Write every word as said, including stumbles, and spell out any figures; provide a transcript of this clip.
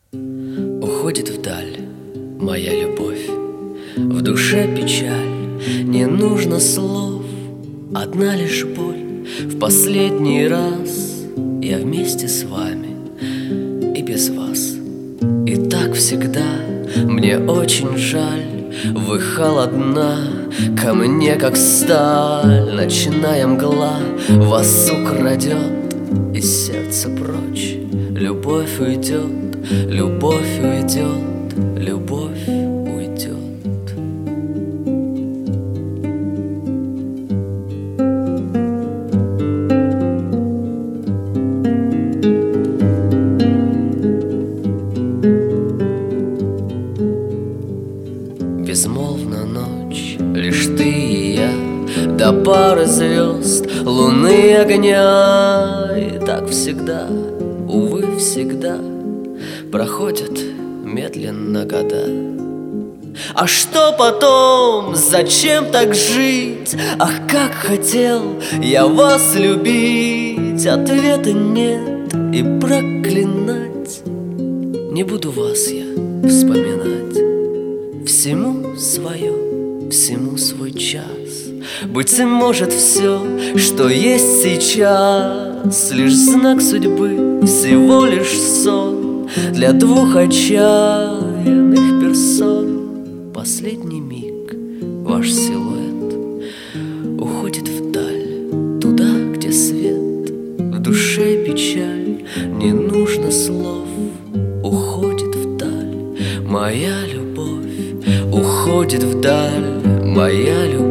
Уходит вдаль моя любовь, в душе печаль, не нужно слов, одна лишь боль. В последний раз я вместе с вами и без вас. И так всегда, мне очень жаль, вы холодна ко мне, как сталь. Ночная мгла вас украдет, и сердце прочь. Любовь уйдет, любовь уйдет, любовь уйдет. Безмолвна ночь, лишь ты и я, до пары звезд, луны, огня. И так всегда, увы, всегда проходят медленно года. А что потом? Зачем так жить? Ах, как хотел я вас любить! Ответа нет, и проклинать не буду вас я вспоминать. Всему свое, всему свой час. Быть может, все, что есть сейчас, лишь знак судьбы, всего лишь сон для двух отчаянных персон. Последний миг ваш силуэт уходит вдаль, туда, где свет. В душе печаль, не нужно слов, уходит вдаль моя любовь. Уходит вдаль моя любовь.